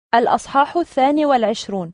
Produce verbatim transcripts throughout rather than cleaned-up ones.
الأصحاح الثاني والعشرون.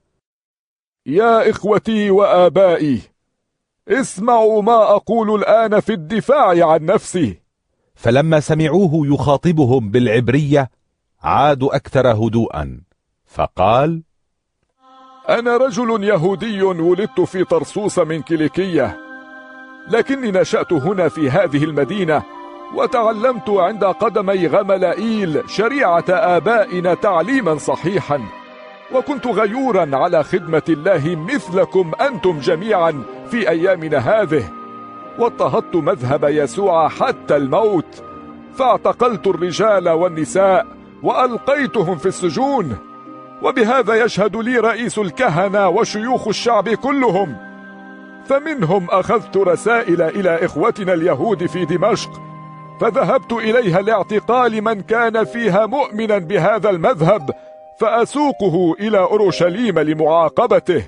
يا إخوتي وآبائي، اسمعوا ما أقول الآن في الدفاع عن نفسي. فلما سمعوه يخاطبهم بالعبرية عادوا أكثر هدوءا، فقال: أنا رجل يهودي ولدت في طرسوس من كيليكية، لكني نشأت هنا في هذه المدينة، وتعلمت عند قدمي غملائيل شريعة آبائنا تعليما صحيحا، وكنت غيورا على خدمة الله مثلكم أنتم جميعا في أيامنا هذه، واضطهدت مذهب يسوع حتى الموت، فاعتقلت الرجال والنساء وألقيتهم في السجون، وبهذا يشهد لي رئيس الكهنة وشيوخ الشعب كلهم. فمنهم أخذت رسائل إلى إخوتنا اليهود في دمشق، فذهبت إليها لاعتقال من كان فيها مؤمنا بهذا المذهب، فأسوقه إلى أورشليم لمعاقبته.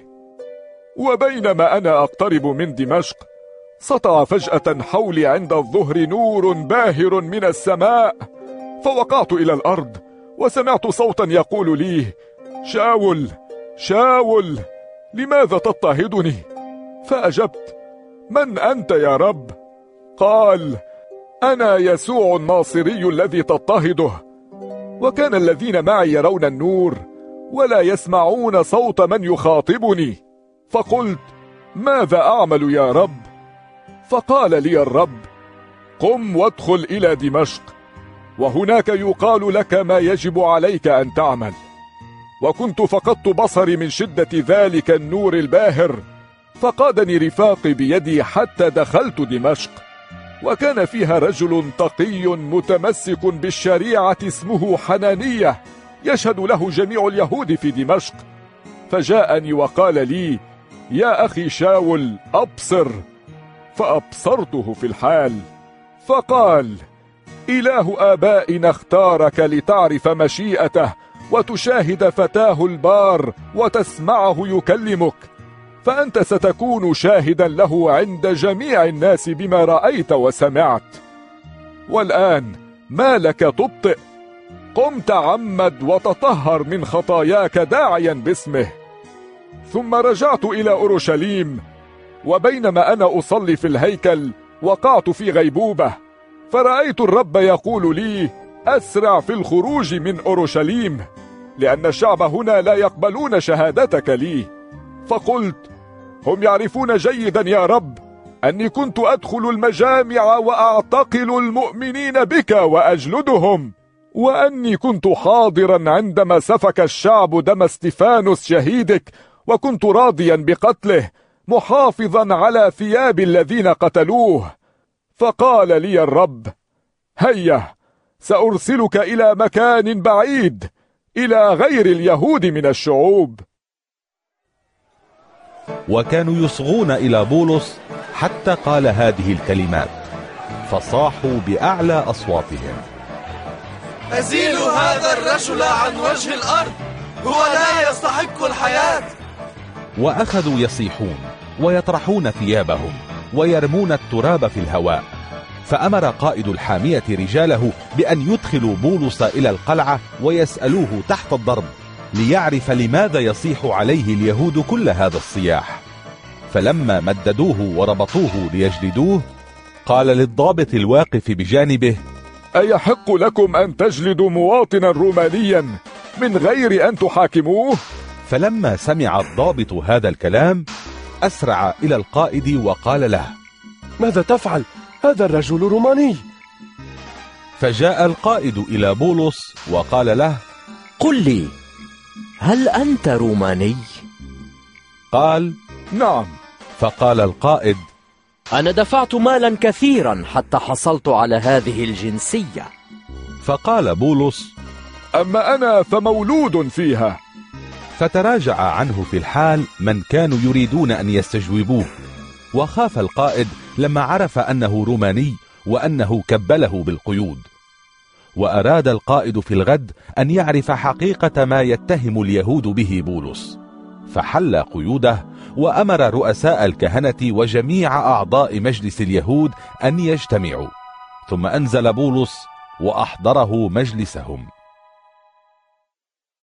وبينما أنا أقترب من دمشق، سطع فجأة حولي عند الظهر نور باهر من السماء، فوقعت إلى الأرض، وسمعت صوتا يقول لي: شاول شاول، لماذا تضطهدني؟ فأجبت: من أنت يا رب؟ قال: أنا يسوع الناصري الذي تضطهده. وكان الذين معي يرون النور ولا يسمعون صوت من يخاطبني، فقلت: ماذا أعمل يا رب؟ فقال لي الرب: قم وادخل إلى دمشق، وهناك يقال لك ما يجب عليك أن تعمل. وكنت فقدت بصري من شدة ذلك النور الباهر، فقادني رفاقي بيدي حتى دخلت دمشق، وكان فيها رجل تقي متمسك بالشريعة اسمه حنانية، يشهد له جميع اليهود في دمشق. فجاءني وقال لي: يا أخي شاول، أبصر. فأبصرته في الحال، فقال: إله آبائنا اختارك لتعرف مشيئته، وتشاهد فتاه البار، وتسمعه يكلمك، فأنت ستكون شاهدا له عند جميع الناس بما رأيت وسمعت. والآن ما لك تبطئ؟ قم تعمد وتطهر من خطاياك داعيا باسمه. ثم رجعت إلى أورشليم، وبينما أنا أصلي في الهيكل وقعت في غيبوبة، فرأيت الرب يقول لي: أسرع في الخروج من أورشليم، لأن الشعب هنا لا يقبلون شهادتك لي. فقلت: هم يعرفون جيدا يا رب أني كنت أدخل المجامع وأعتقل المؤمنين بك وأجلدهم، وأني كنت حاضرا عندما سفك الشعب دم استفانوس شهيدك، وكنت راضيا بقتله، محافظا على ثياب الذين قتلوه. فقال لي الرب: هيا، سأرسلك إلى مكان بعيد، إلى غير اليهود من الشعوب. وكانوا يصغون إلى بولس حتى قال هذه الكلمات، فصاحوا بأعلى أصواتهم: أزيلوا هذا الرجل عن وجه الأرض، هو لا يستحق الحياة. وأخذوا يصيحون ويطرحون ثيابهم ويرمون التراب في الهواء. فأمر قائد الحامية رجاله بأن يدخلوا بولس إلى القلعة ويسألوه تحت الضرب، ليعرف لماذا يصيح عليه اليهود كل هذا الصياح. فلما مددوه وربطوه ليجلدوه، قال للضابط الواقف بجانبه: أيحق لكم أن تجلدوا مواطنا رومانيا من غير أن تحاكموه؟ فلما سمع الضابط هذا الكلام أسرع إلى القائد وقال له: ماذا تفعل؟ هذا الرجل روماني. فجاء القائد إلى بولس وقال له: قل لي، هل أنت روماني؟ قال: نعم. فقال القائد: أنا دفعت مالا كثيرا حتى حصلت على هذه الجنسية. فقال بولس: أما أنا فمولود فيها. فتراجع عنه في الحال من كانوا يريدون أن يستجوبوه، وخاف القائد لما عرف أنه روماني وأنه كبله بالقيود. وأراد القائد في الغد أن يعرف حقيقة ما يتهم اليهود به بولس، فحل قيوده وأمر رؤساء الكهنة وجميع أعضاء مجلس اليهود أن يجتمعوا، ثم أنزل بولس وأحضره مجلسهم.